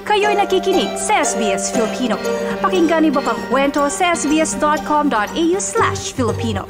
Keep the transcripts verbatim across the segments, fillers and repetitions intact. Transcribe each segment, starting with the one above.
Kayo'y nakikinig sa S B S Filipino. Pakinggan niyo pa ang kwento sa sbs.com.au slash Filipino.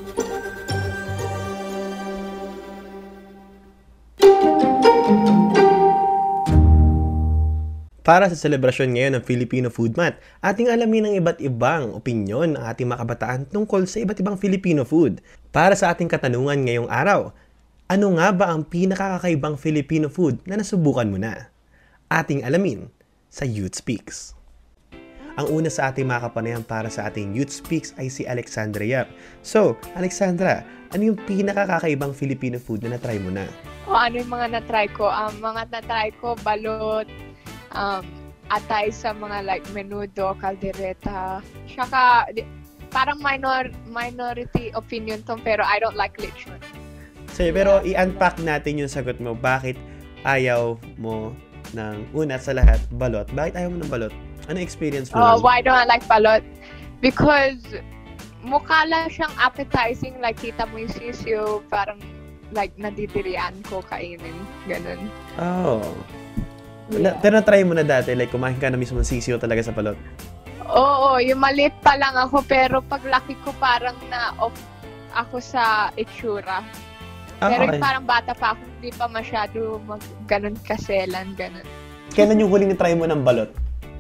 Para sa selebrasyon ngayon ng Filipino Food Month, ating alamin ang iba't ibang opinyon ng ating mga kabataan tungkol sa iba't ibang Filipino food. Para sa ating katanungan ngayong araw, ano nga ba ang pinakakakaibang Filipino food na nasubukan mo na? Ating alamin sa Youth Speaks. Ang una sa ating mga kapanayan para sa ating Youth Speaks ay si Alexandra Yap. So, Alexandra, ano yung pinakakakaibang Filipino food na natry mo na? O ano yung mga natry ko? Um, mga natry ko, balot, um, atay sa mga like menudo, caldereta. Tsaka, parang minor, minority opinion to, pero I don't like lechon. So, pero i-unpack natin yung sagot mo. Bakit ayaw mo ng una sa lahat, balot? Bakit ayaw mo ng balot? Ano experience mo? Oh, why don't I like balot? Because mukha lang siyang appetizing. Like, kita mo yung sisiyo, parang like nadidirian ko kainin. Ganun. Oh. Yeah. Na, pero na-try mo na dati? Like, kumain ka na mismo ng sisiyo talaga sa balot? Oo, yung maliit pa lang ako, pero paglaki ko parang na-off ako sa itsura. Ah, pero okay. yung parang bata pa ako, hindi pa masyado mag ganun kaselan, ganun. Kailan yung huling na-try mo ng balot?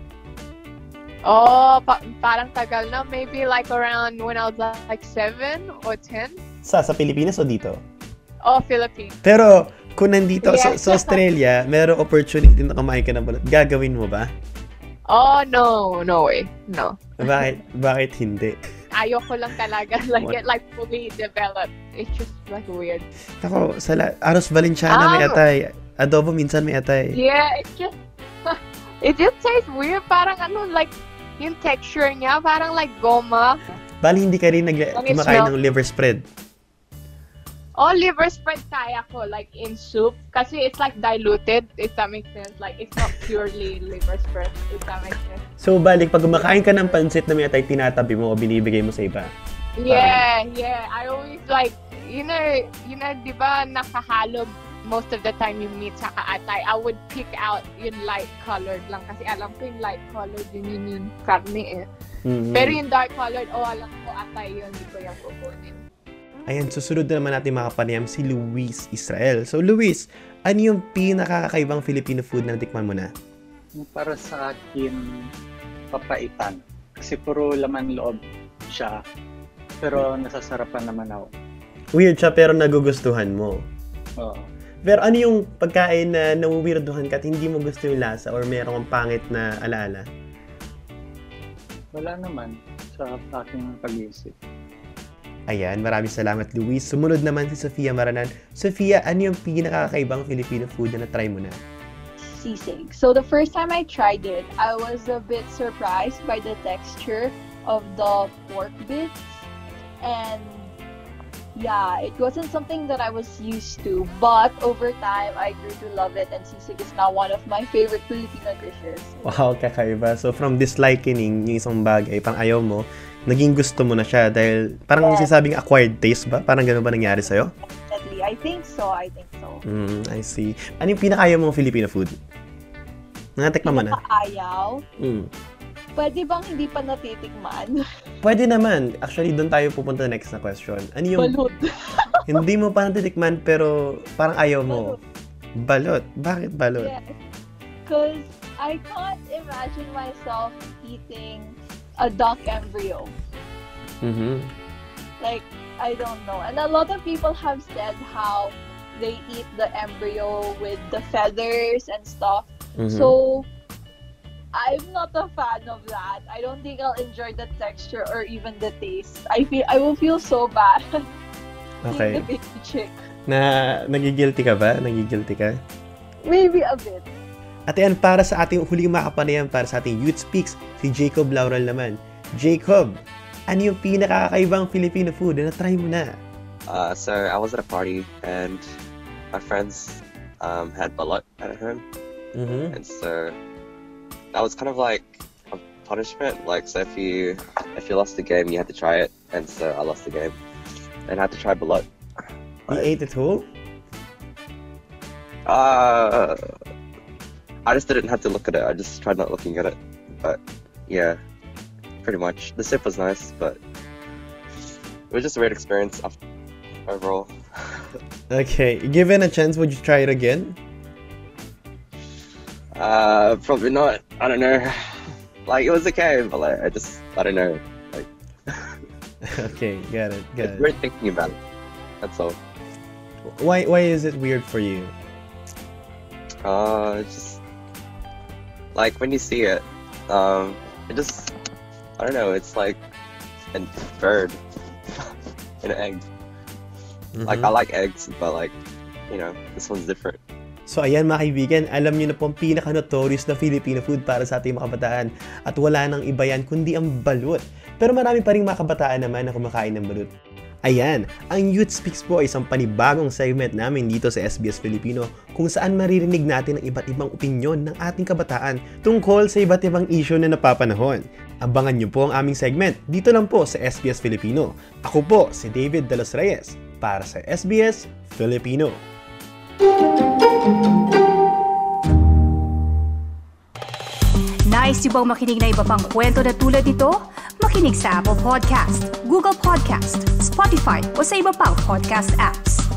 Oh, pa- parang tagal na. Maybe like around when I was like seven or ten. Sa, sa Pilipinas o dito? Oh, Philippines. Pero, kung nandito Yeah. sa, sa Australia, merong opportunity na kumain ka ng balot, gagawin mo ba? Oh, no. No way. No. Bakit, bakit hindi? Ayoko lang talaga. Like, What? get like fully developed. It's just like weird. Ako, sa la- Aros Valenciana may Ah. atay. Adobo minsan may atay. Yeah, it just, it just tastes weird. Parang ano, like, yung texture niya, parang like goma. Bali, hindi ka rin nag- Ang kumakain smell. ng liver spread. Oh, liver spread kaya ko, like in soup. Kasi it's like diluted, if that makes sense. Like, it's not purely liver spread, if that makes sense. So, balik, pag kumakain ka ng pansit na may atay, tinatabi mo o binibigay mo sa iba. Yeah, yeah. I always like, you know, you know, di ba nakahalo most of the time yung meat sa kaatay. I would pick out yung light colored lang kasi alam ko yung light colored yun yun yung karne eh. Mhm. Pero yung dark colored, oh alam ko atay yun, hindi ko yung kukunin. Ayan, susunod na naman natin mga kapanayam si Luis Israel. So, Luis, ano yung pinakakaibang Filipino food na natikman mo na? Para sa akin, papaitan. Kasi puro laman loob siya. Pero nasasarapan naman ako. Weird siya pero nagugustuhan mo. Oo. Pero ano yung pagkain na nawiwirduhan ka at hindi mo gusto yung lasa or meron kang pangit na alaala? Wala naman sa aking pag-iisip. Ayan, maraming salamat Luis. Sumunod naman si Sofia Maranan. Sofia, ano yung pinakakaibang Filipino food na na-try mo na? Sisig. So the first time I tried it, I was a bit surprised by the texture of the pork bits. And yeah, it wasn't something that I was used to. But over time, I grew to love it. And sisig is now one of my favorite Filipino dishes. Wow, kakaiba. So from disliking yung isang bagay, pang ayaw mo, naging gusto mo na siya dahil parang Yes. sinasabing acquired taste ba? Parang gano'n ba nangyari sa'yo? Definitely. I think so. I think so. Mm, I see. Ano yung pinakayaw mong Filipino food? Nangatikman mo na? Pinakaayaw. Mm. Pwede bang hindi pa natitikman? Pwede naman. Actually, doon tayo pupunta next na question. Ano yung Balut. hindi mo pa natitikman pero parang ayaw mo? Balot. Bakit balot? Yes. Because I can't imagine myself eating a duck embryo. Mhm. Like, I don't know. And a lot of people have said how they eat the embryo with the feathers and stuff. Mhm. So, I'm not a fan of that. I don't think I'll enjoy the texture or even the taste. I feel I will feel so bad. Okay. Eating the baby chick. Na nagigilty ka ba? Nagigilty ka? Maybe a bit. At yan, para sa ating huling makapanayan, para sa ating Youth Speaks, si Jacob Laural naman. Jacob, ano yung pinakakaibang Filipino food na na-try mo na? Uh, so I was at a party and my friends um, had balot at home, Mhm. and so that was kind of like a punishment. Like, so if you if you lost the game, you had to try it, and so I lost the game and I had to try balot. You ate it whole? Uh, I just didn't have to look at it. I just tried not looking at it. But yeah, pretty much. The sip was nice, but it was just a weird experience overall. Okay, given a chance, would you try it again? Uh, probably not. I don't know. Like, it was okay, but like, I just, I don't know. Like, okay, got it, got it's it. weird thinking about it. That's all. Why, why is it weird for you? Uh, it's just like when you see it, um, it just, I don't know. It's like a bird, an egg. Mhm. Like, I like eggs, but like, you know, this one's different. So ayan mga kaibigan, alam niyo na po ang pinaka-notorious na Filipino food para sa ating mga kabataan at wala nang iba yan kundi ang balut. Pero marami pa ring mga kabataan naman na kumakain ng balut. Ayan, ang Youth Speaks po ay isang panibagong segment namin dito sa S B S Filipino kung saan maririnig natin ang iba't ibang opinyon ng ating kabataan tungkol sa iba't ibang issue na napapanahon. Abangan niyo po ang aming segment dito lang po sa S B S Filipino. Ako po si David De Los Reyes para sa S B S Filipino. Nice yung bang makinig na iba pang kwento na tulad ito? Makinig sa Apple Podcast, Google Podcast, Spotify o sa iba pang podcast apps.